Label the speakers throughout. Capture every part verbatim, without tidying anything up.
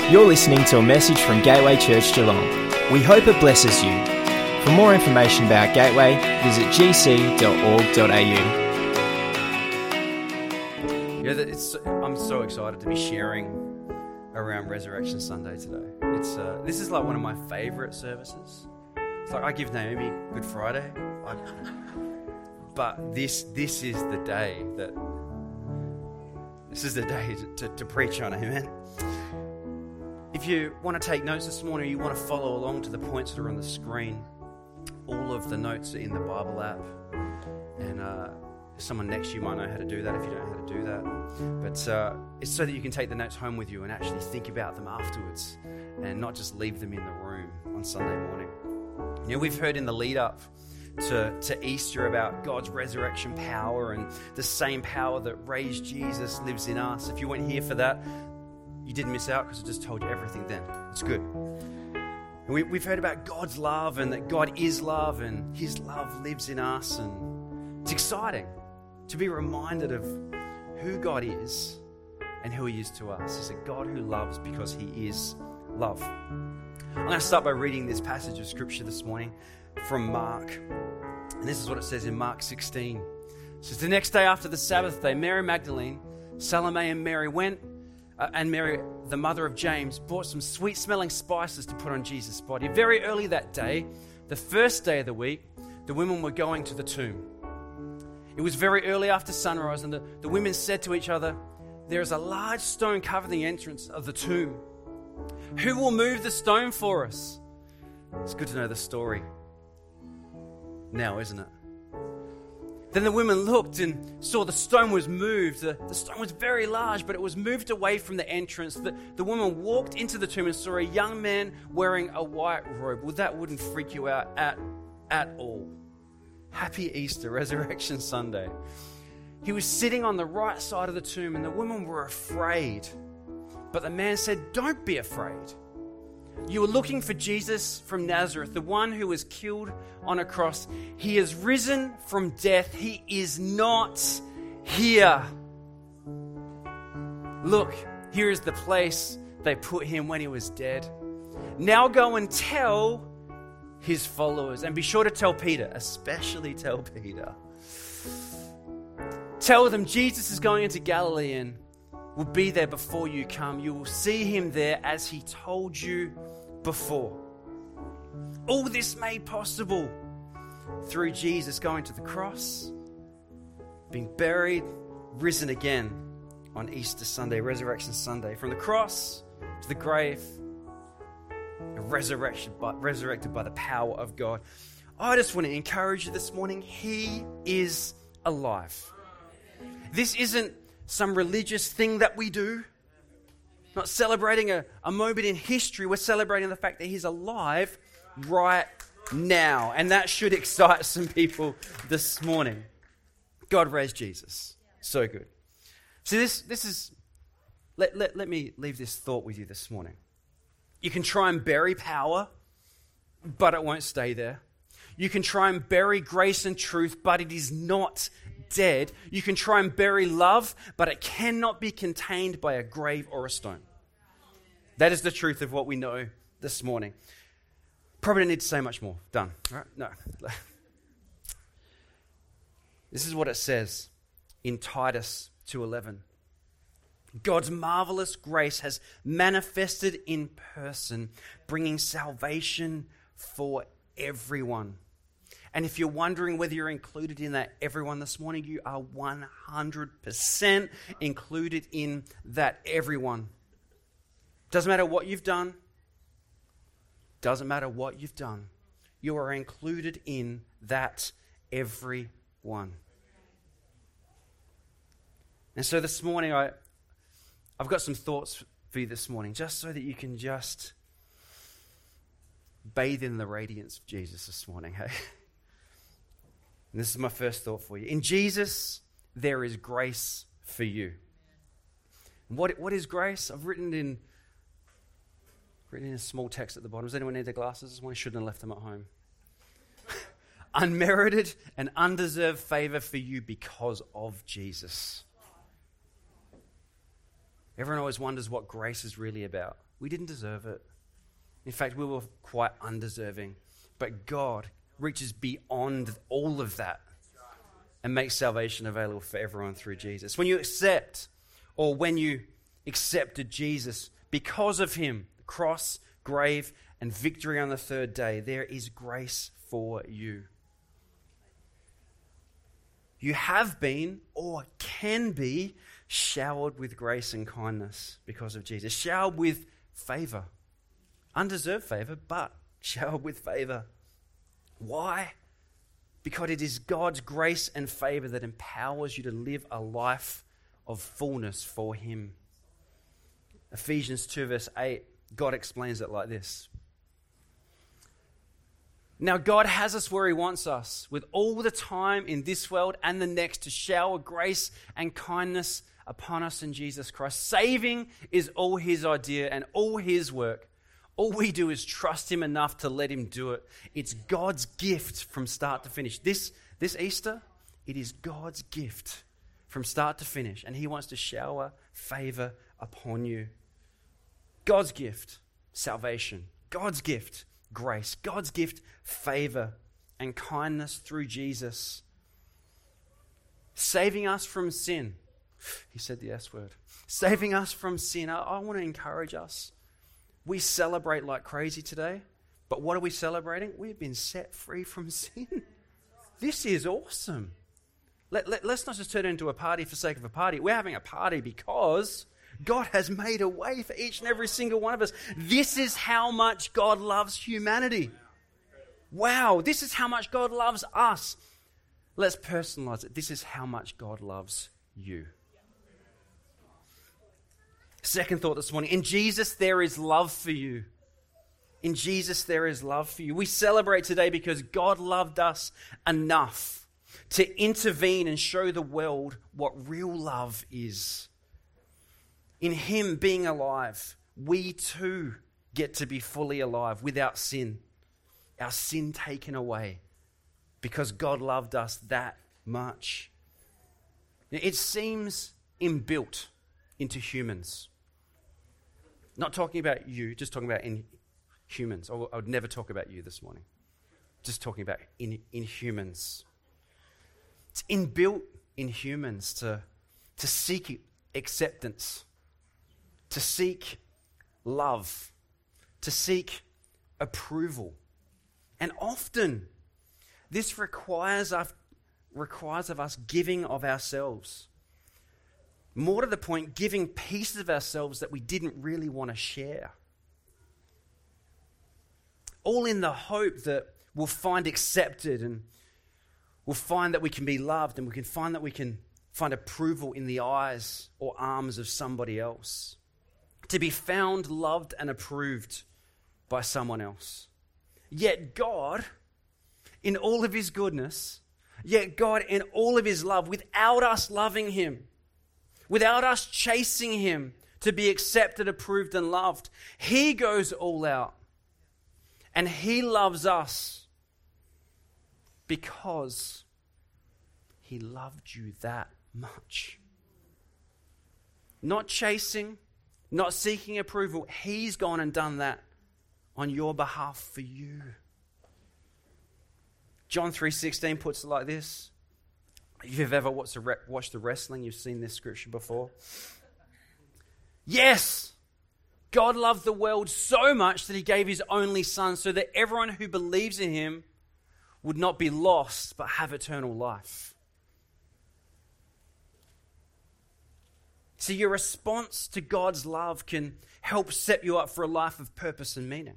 Speaker 1: You're listening to a message from Gateway Church Geelong. We hope it blesses you. For more information about Gateway, visit g c dot org dot a u.
Speaker 2: Yeah, it's, I'm so excited to be sharing around Resurrection Sunday today. It's uh, this is like one of my favourite services. It's like I give Naomi Good Friday, I, but this this is the day that this is the day to, to, to preach on. Amen. If you want to take notes this morning, or you want to follow along to the points that are on the screen, all of the notes are in the Bible app, and uh, someone next to you might know how to do that if you don't know how to do that. But uh, it's so that you can take the notes home with you and actually think about them afterwards, and not just leave them in the room on Sunday morning. You know, we've heard in the lead up to, to Easter about God's resurrection power, and the same power that raised Jesus lives in us. If you weren't here for that, you didn't miss out, because I just told you everything then. It's good. And we, we've heard about God's love, and that God is love, and His love lives in us. And it's exciting to be reminded of who God is and who He is to us. He's a God who loves because He is love. I'm going to start by reading this passage of Scripture this morning from Mark. And this is what it says in Mark sixteen. It says, the next day after the Sabbath day, Mary Magdalene, Salome and Mary went Uh, and Mary, the mother of James, bought some sweet-smelling spices to put on Jesus' body. Very early that day, the first day of the week, the women were going to the tomb. It was very early after sunrise, and the, the women said to each other, there is a large stone covering the entrance of the tomb. Who will move the stone for us? It's good to know the story now, isn't it? Then the women looked and saw the stone was moved. The, the stone was very large, but it was moved away from the entrance. The, the woman walked into the tomb and saw a young man wearing a white robe. Well, that wouldn't freak you out at, at all. Happy Easter, Resurrection Sunday. He was sitting on the right side of the tomb, and the women were afraid. But the man said, don't be afraid. You are looking for Jesus from Nazareth, the one who was killed on a cross. He has risen from death. He is not here. Look, here is the place they put him when he was dead. Now go and tell his followers, and be sure to tell Peter, especially tell Peter. Tell them Jesus is going into Galilee and will be there before you come. You will see him there as he told you before. All this made possible through Jesus going to the cross, being buried, risen again on Easter Sunday, Resurrection Sunday. From the cross to the grave, resurrection, but resurrected by the power of God. I just want to encourage you this morning. He is alive. This isn't some religious thing that we do. Not celebrating a, a moment in history. We're celebrating the fact that he's alive right now. And that should excite some people this morning. God raised Jesus. So good. See, this this is... Let, let, let me leave this thought with you this morning. You can try and bury power, but it won't stay there. You can try and bury grace and truth, but it is not dead. You can try and bury love, but it cannot be contained by a grave or a stone. That is the truth of what we know this morning. Probably don't need to say much more. Done. All right? No. This is what it says in Titus two eleven. God's marvelous grace has manifested in person, bringing salvation for everyone. And if you're wondering whether you're included in that everyone this morning, you are one hundred percent included in that everyone. Doesn't matter what you've done. Doesn't matter what you've done. You are included in that everyone. And so this morning, I, I've got some thoughts for you this morning, just so that you can just bathe in the radiance of Jesus this morning, hey? And this is my first thought for you. In Jesus, there is grace for you. What, what is grace? I've written in written in a small text at the bottom. Does anyone need their glasses? This one shouldn't have left them at home. Unmerited and undeserved favor for you because of Jesus. Everyone always wonders what grace is really about. We didn't deserve it. In fact, we were quite undeserving. But God reaches beyond all of that and makes salvation available for everyone through Jesus. When you accept, or when you accepted Jesus, because of him, the cross, grave, and victory on the third day, there is grace for you. You have been, or can be, showered with grace and kindness because of Jesus. Showered with favor. Undeserved favor, but showered with favor. Why? Because it is God's grace and favor that empowers you to live a life of fullness for him. Ephesians two verse eight, God explains it like this. Now God has us where he wants us, with all the time in this world and the next to shower grace and kindness upon us in Jesus Christ. Saving is all his idea and all his work. All we do is trust him enough to let him do it. It's God's gift from start to finish. This, this Easter, it is God's gift from start to finish, and he wants to shower favor upon you. God's gift, salvation. God's gift, grace. God's gift, favor and kindness through Jesus. Saving us from sin. He said the S word. Saving us from sin. I, I want to encourage us. We celebrate like crazy today, but what are we celebrating? We've been set free from sin. This is awesome. Let, let, let's not just turn it into a party for the sake of a party. We're having a party because God has made a way for each and every single one of us. This is how much God loves humanity. Wow, this is how much God loves us. Let's personalize it. This is how much God loves you. Second thought this morning. In Jesus, there is love for you. In Jesus, there is love for you. We celebrate today because God loved us enough to intervene and show the world what real love is. In him being alive, we too get to be fully alive without sin. Our sin taken away because God loved us that much. It seems inbuilt into humans. Not talking about you, just talking about in humans. I would never talk about you this morning. Just talking about in, in humans. It's inbuilt in humans to, to seek acceptance, to seek love, to seek approval. And often this requires us, requires of us giving of ourselves. More to the point, giving pieces of ourselves that we didn't really want to share. All in the hope that we'll find accepted and we'll find that we can be loved and we can find that we can find approval in the eyes or arms of somebody else. To be found, loved, and approved by someone else. Yet God, in all of his goodness, yet God in all of his love, without us loving him, without us chasing him to be accepted, approved, and loved, he goes all out. And he loves us because he loved you that much. Not chasing, not seeking approval. He's gone and done that on your behalf for you. John three sixteen puts it like this. If you've ever watched the, watched the wrestling, you've seen this scripture before. Yes, God loved the world so much that he gave his only son so that everyone who believes in him would not be lost but have eternal life. See, your response to God's love can help set you up for a life of purpose and meaning.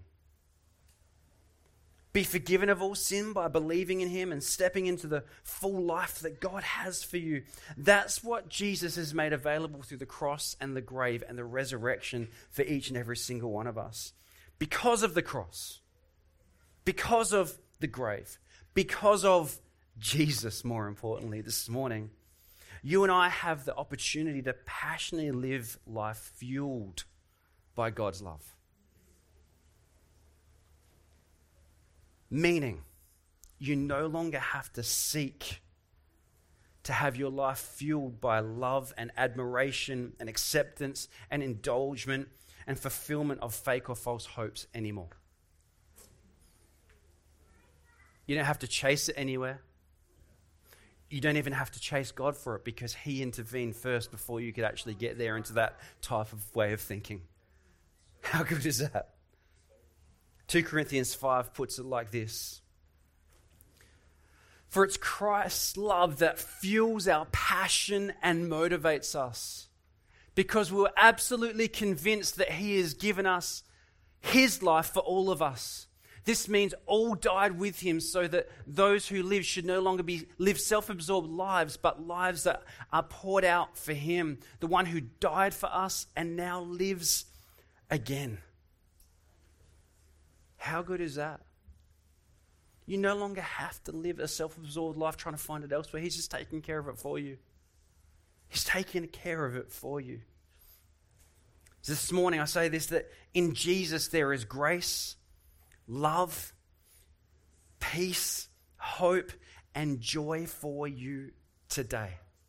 Speaker 2: Be forgiven of all sin by believing in him and stepping into the full life that God has for you. That's what Jesus has made available through the cross and the grave and the resurrection for each and every single one of us. Because of the cross, because of the grave, because of Jesus, more importantly, this morning, you and I have the opportunity to passionately live life fueled by God's love. Meaning, you no longer have to seek to have your life fueled by love and admiration and acceptance and indulgence and fulfillment of fake or false hopes anymore. You don't have to chase it anywhere. You don't even have to chase God for it because he intervened first before you could actually get there into that type of way of thinking. How good is that? Second Corinthians five puts it like this. For it's Christ's love that fuels our passion and motivates us, because we're absolutely convinced that he has given us his life for all of us. This means all died with him so that those who live should no longer be live self-absorbed lives, but lives that are poured out for him, the one who died for us and now lives again. How good is that? You no longer have to live a self-absorbed life trying to find it elsewhere. He's just taking care of it for you. He's taking care of it for you. So this morning I say this, that in Jesus there is grace, love, peace, hope, and joy for you today.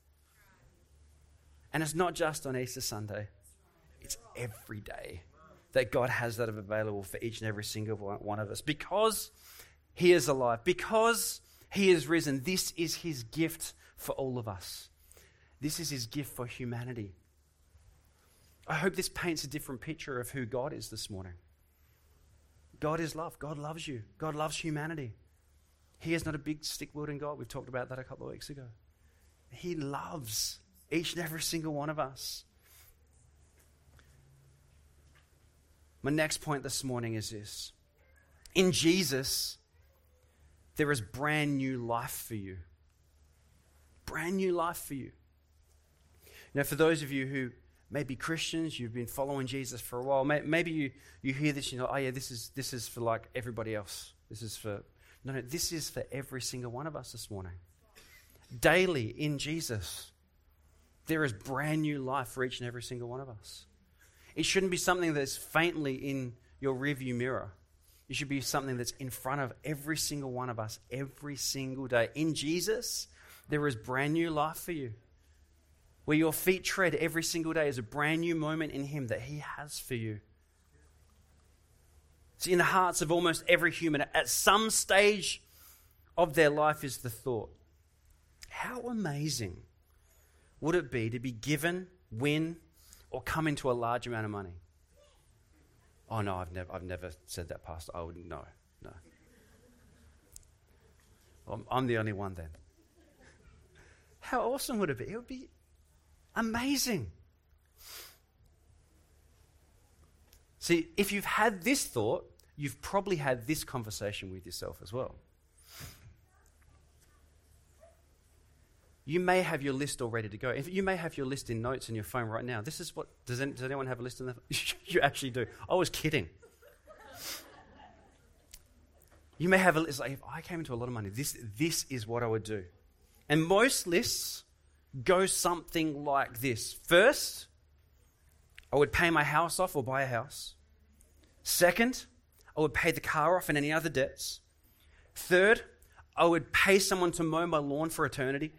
Speaker 2: And it's not just on Easter Sunday. It's every day that God has that available for each and every single one of us. Because he is alive, because he is risen, this is his gift for all of us. This is his gift for humanity. I hope this paints a different picture of who God is this morning. God is love. God loves you. God loves humanity. He is not a big stick-wielding God. We've talked about that a couple of weeks ago. He loves each and every single one of us. My next point this morning is this. In Jesus, there is brand new life for you. Brand new life for you. Now, for those of you who may be Christians, you've been following Jesus for a while, maybe you, you hear this and you know, oh yeah, this is, this is for like everybody else. This is for, no, no, this is for every single one of us this morning. Daily in Jesus, there is brand new life for each and every single one of us. It shouldn't be something that's faintly in your rearview mirror. It should be something that's in front of every single one of us every single day. In Jesus, there is brand new life for you. Where your feet tread every single day is a brand new moment in him that he has for you. See, in the hearts of almost every human, at some stage of their life is the thought, how amazing would it be to be given, win, or come into a large amount of money? Oh no, I've never, I've never said that, Pastor. I wouldn't. No, no. I'm, I'm the only one then. How awesome would it be? It would be amazing. See, if you've had this thought, you've probably had this conversation with yourself as well. You may have your list all ready to go. If you may have your list in notes in your phone right now. This is what, does, any, does anyone have a list in their phone? You actually do. I was kidding. You may have a list, like if I came into a lot of money, this, this is what I would do. And most lists go something like this. First, I would pay my house off or buy a house. Second, I would pay the car off and any other debts. Third, I would pay someone to mow my lawn for eternity.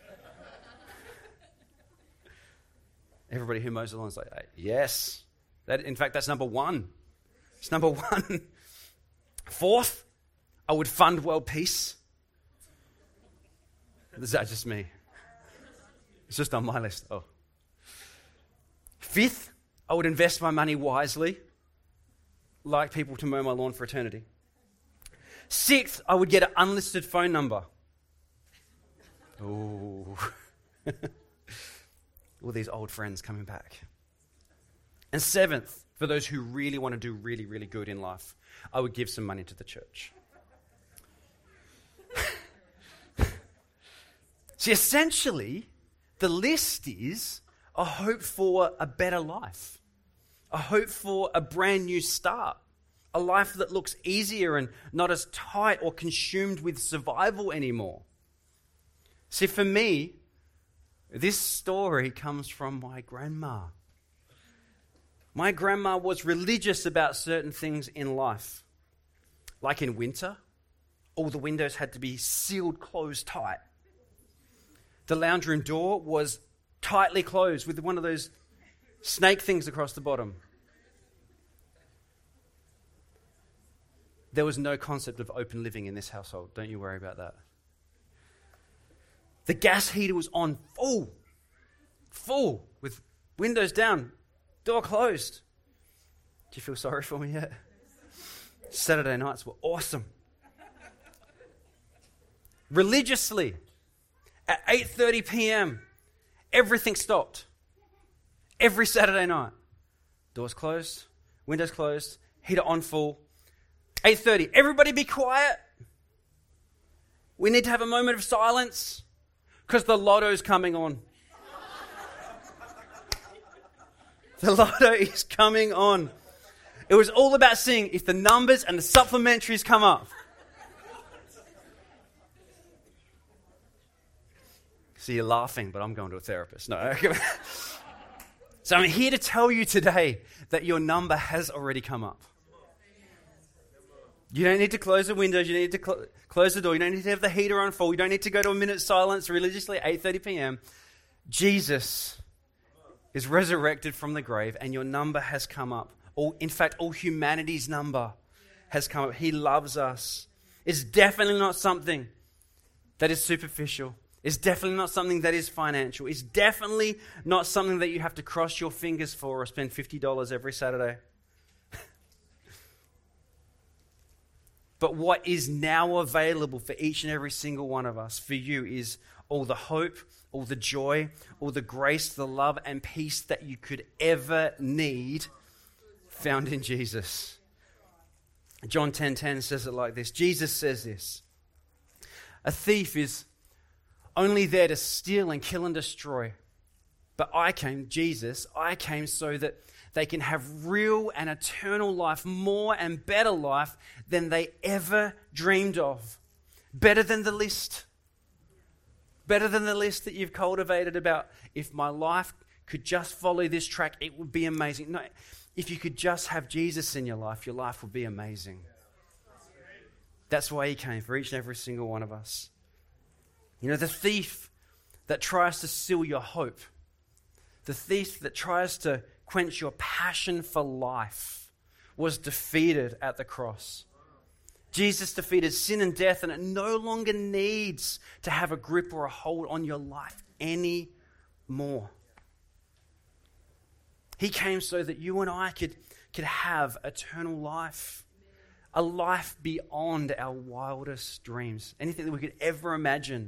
Speaker 2: Everybody who mows the lawn is like, hey, yes. That, in fact, that's number one. It's number one. Fourth, I would fund world peace. Is that just me? It's just on my list. Oh. Fifth, I would invest my money wisely, like people to mow my lawn for eternity. Sixth, I would get an unlisted phone number. Ooh. All these old friends coming back. And seventh, for those who really want to do really, really good in life, I would give some money to the church. See, essentially, the list is a hope for a better life, a hope for a brand new start, a life that looks easier and not as tight or consumed with survival anymore. See, for me, this story comes from my grandma. My grandma was religious about certain things in life. Like in winter, all the windows had to be sealed closed tight. The lounge room door was tightly closed with one of those snake things across the bottom. There was no concept of open living in this household. Don't you worry about that. The gas heater was on full, full, with windows down, door closed. Do you feel sorry for me yet? Saturday nights were awesome. Religiously, at eight thirty p.m., everything stopped. Every Saturday night. Doors closed, windows closed, heater on full. eight thirty, everybody be quiet. We need to have a moment of silence because the lotto's coming on. The lotto is coming on. It was all about seeing if the numbers and the supplementaries come up. So you're laughing, but I'm going to a therapist. No. So I'm here to tell you today that your number has already come up. You don't need to close the windows. You don't need to cl- close the door. You don't need to have the heater on full. You don't need to go to a minute silence religiously at eight thirty p.m. Jesus is resurrected from the grave and your number has come up. All, in fact, all humanity's number has come up. He loves us. It's definitely not something that is superficial. It's definitely not something that is financial. It's definitely not something that you have to cross your fingers for or spend fifty dollars every Saturday. But what is now available for each and every single one of us, for you, is all the hope, all the joy, all the grace, the love and peace that you could ever need found in Jesus. John ten ten says it like this. Jesus says this: a thief is only there to steal and kill and destroy. But I came, Jesus, I came so that they can have real and eternal life, more and better life than they ever dreamed of. Better than the list. Better than the list that you've cultivated about, if my life could just follow this track, it would be amazing. No, if you could just have Jesus in your life, your life would be amazing. That's why he came, for each and every single one of us. You know, the thief that tries to steal your hope, the thief that tries to quench your passion for life, was defeated at the cross. Jesus defeated sin and death, and it no longer needs to have a grip or a hold on your life anymore. He came so that you and I could, could have eternal life, a life beyond our wildest dreams, anything that we could ever imagine.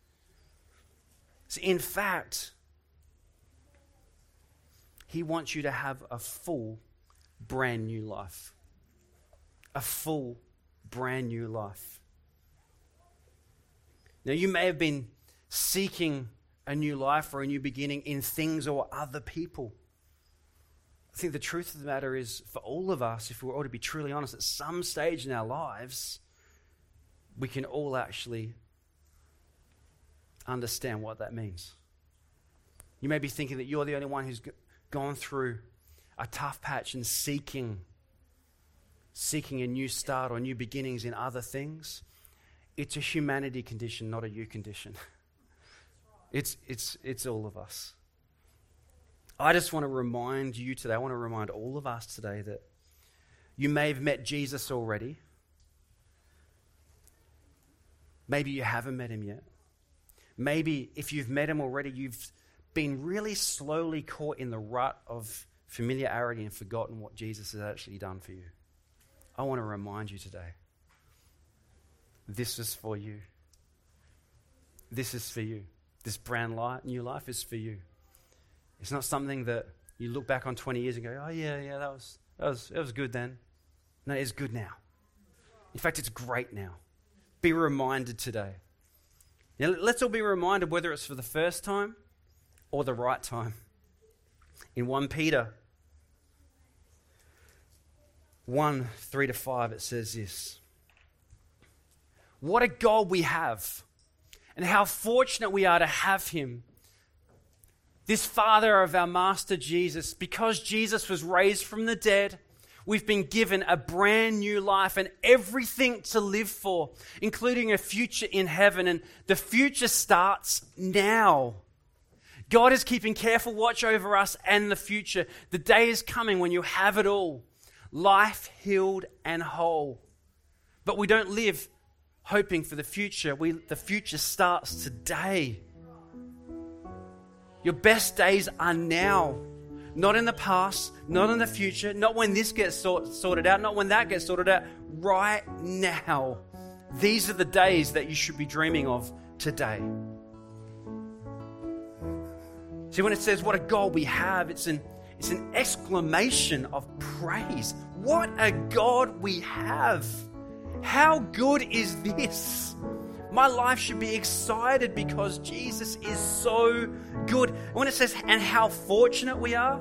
Speaker 2: So in fact, he wants you to have a full, brand new life. A full, brand new life. Now, you may have been seeking a new life or a new beginning in things or other people. I think the truth of the matter is, for all of us, if we're all to be truly honest, at some stage in our lives, we can all actually understand what that means. You may be thinking that you're the only one who's gone through a tough patch and seeking, seeking a new start or new beginnings in other things. It's a humanity condition, not a you condition. It's, it's, it's all of us. I just want to remind you today, I want to remind all of us today that you may have met Jesus already. Maybe you haven't met him yet. Maybe if you've met him already, you've been really slowly caught in the rut of familiarity and forgotten what Jesus has actually done for you. I want to remind you today, this is for you. This is for you. This brand light, new life is for you. It's not something that you look back on twenty years and go, oh yeah, yeah, that was, that was, that was good then. No, it's good now. In fact, it's great now. Be reminded today. Now, let's all be reminded, whether it's for the first time or the right time. In First Peter one, three to five, it says this: what a God we have, and how fortunate we are to have him, this Father of our Master Jesus. Because Jesus was raised from the dead, We've been given a brand new life and everything to live for, including a future in heaven. And the future starts now. God is keeping careful watch over us and the future. The day is coming when you have it all. Life healed and whole. But we don't live hoping for the future. We, the future starts today. Your best days are now. Not in the past, not in the future, not when this gets sort, sorted out, not when that gets sorted out. Right now. These are the days that you should be dreaming of today. See, when it says what a God we have, it's an, it's an exclamation of praise. What a God we have. How good is this? My life should be excited because Jesus is so good. When it says, and how fortunate we are,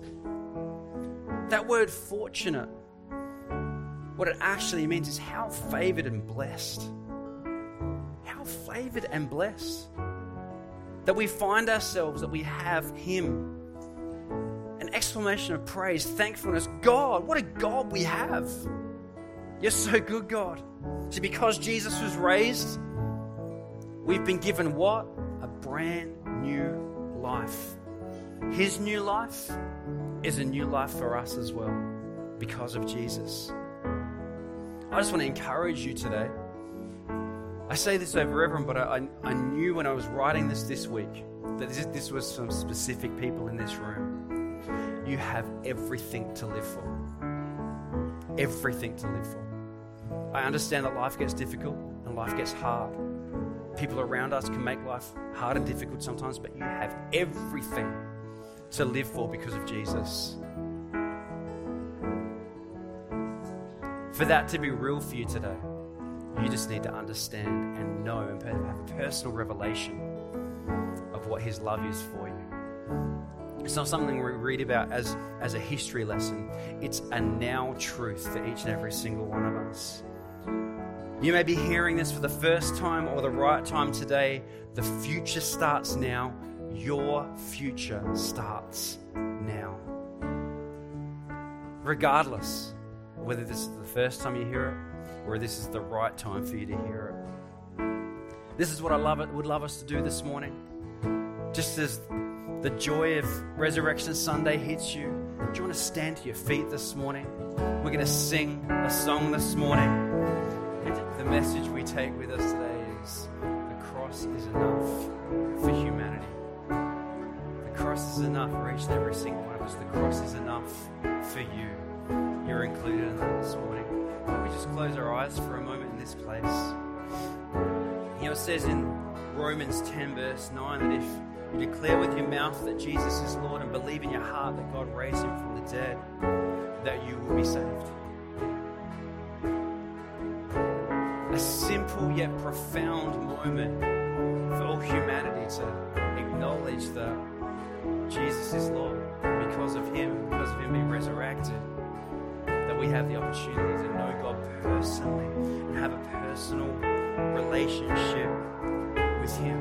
Speaker 2: that word fortunate, what it actually means is how favored and blessed. How favored and blessed. That we find ourselves, that we have Him. An exclamation of praise, thankfulness. God, what a God we have. You're so good, God. See, because Jesus was raised, we've been given what? A brand new life. His new life is a new life for us as well because of Jesus. I just want to encourage you today. I say this over everyone, but I, I knew when I was writing this this week that this, this was some specific people in this room. You have everything to live for. Everything to live for. I understand that life gets difficult and life gets hard. People around us can make life hard and difficult sometimes, but you have everything to live for because of Jesus. For that to be real for you today, you just need to understand and know and have a personal revelation of what His love is for you. It's not something we read about as, as a history lesson. It's a now truth for each and every single one of us. You may be hearing this for the first time or the right time today. The future starts now. Your future starts now. Regardless of whether this is the first time you hear it or this is the right time for you to hear it. This is what I love it, would love us to do this morning. Just as the joy of Resurrection Sunday hits you, do you want to stand to your feet this morning? We're going to sing a song this morning. The message we take with us today is the cross is enough for humanity. The cross is enough for each and every single one of us. The cross is enough for you. You're included in that this morning. Can we just close our eyes for a moment in this place? You know, it says in Romans ten verse nine that if you declare with your mouth that Jesus is Lord and believe in your heart that God raised Him from the dead, that you will be saved. A simple yet profound moment for all humanity to acknowledge that Jesus is Lord. Because of Him, because of Him being resurrected, that we have the opportunity to know God personally and have a personal relationship with Him.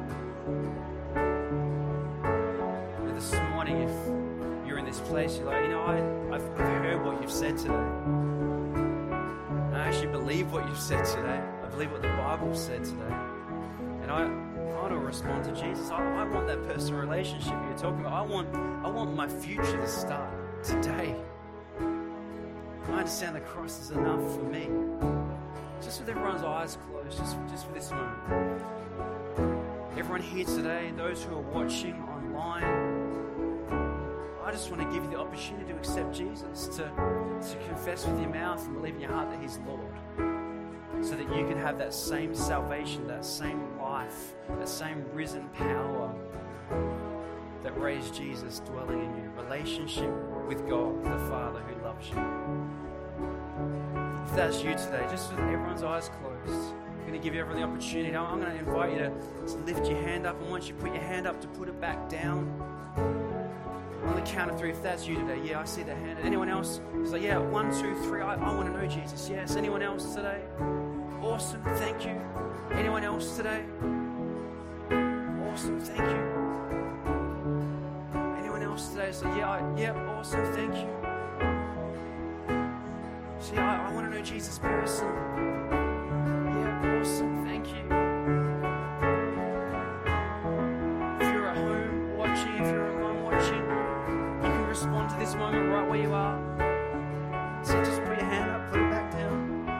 Speaker 2: And this morning, if you're in this place, you're like, you know, I, I've heard what you've said today. I actually believe what you've said today. I believe what the Bible said today. And I, I want to respond to Jesus. I, I want that personal relationship you're talking about. I want, I want my future to start today. I understand the cross is enough for me. Just with everyone's eyes closed, just, just for this moment. Everyone here today, those who are watching online, I just want to give you the opportunity to accept Jesus, to, to confess with your mouth and believe in your heart that He's Lord, so that you can have that same salvation, that same life, that same risen power that raised Jesus dwelling in you. Relationship with God, the Father who loves you. If that's you today, just with everyone's eyes closed, I'm going to give you everyone the opportunity. I'm going to invite you to, to lift your hand up, and once you put your hand up, to put it back down. On the count of three, if that's you today, yeah, I see the hand. Anyone else? It's like, yeah, one, two, three, I, I want to know Jesus. Yes. Anyone else today? Awesome, thank you. Anyone else today? Awesome, thank you. Anyone else today? So yeah, I, yeah, awesome, thank you. Jesus person? Yeah, awesome. Thank you. If you're at home watching, if you're at home watching, you can respond to this moment right where you are. So just put your hand up, put it back down.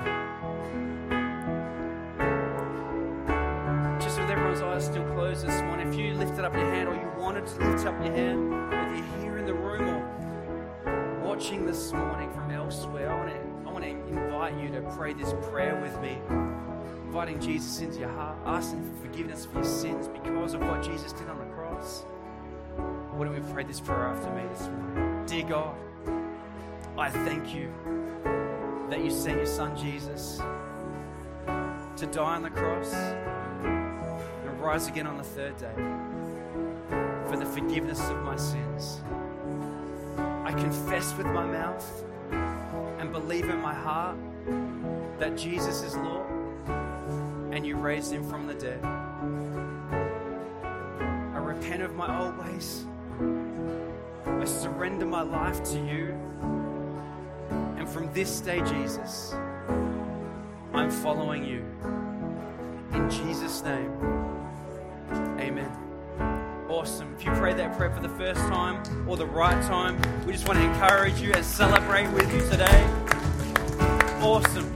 Speaker 2: Just with everyone's eyes still closed this morning, if you lifted up your hand or you wanted to lift up your hand, if you're here in the room or watching this morning from elsewhere, I want to I want to invite you to pray this prayer with me, inviting Jesus into your heart, asking for forgiveness for your sins because of what Jesus did on the cross. Why don't we pray this prayer after me this morning? Dear God, I thank you that you sent your son Jesus to die on the cross and rise again on the third day for the forgiveness of my sins. I confess with my mouth and believe in my heart that Jesus is Lord and you raised him from the dead. I repent of my old ways. I surrender my life to you. And from this day, Jesus, I'm following you. In Jesus' name, amen. Awesome. If you prayed that prayer for the first time or the right time, we just want to encourage you and celebrate with you today. Awesome.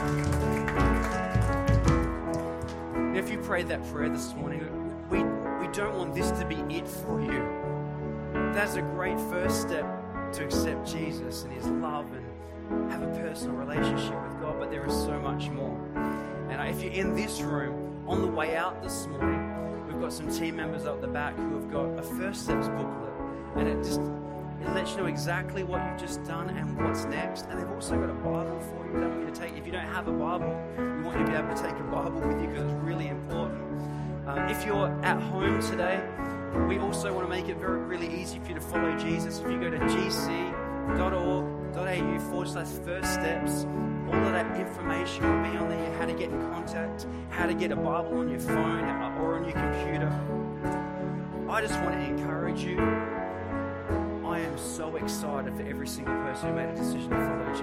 Speaker 2: And if you prayed that prayer this morning, we, we don't want this to be it for you. That's a great first step to accept Jesus and his love and have a personal relationship with God, but there is so much more. And if you're in this room, on the way out this morning, we've got some team members up the back who have got a First Steps booklet, and it just it lets you know exactly what you've just done and what's next. And they've also got a Bible for you. We don't want you to take. If you don't have a Bible, we want you to be able to take a Bible with you because it's really important. Uh, if you're at home today, we also want to make it very really easy for you to follow Jesus. If you go to g c dot org dot a u forward slash first steps, all of that information will be on there, how to get in contact, how to get a Bible on your phone or on your computer. I just want to encourage you. I am so excited for every single person who made a decision to follow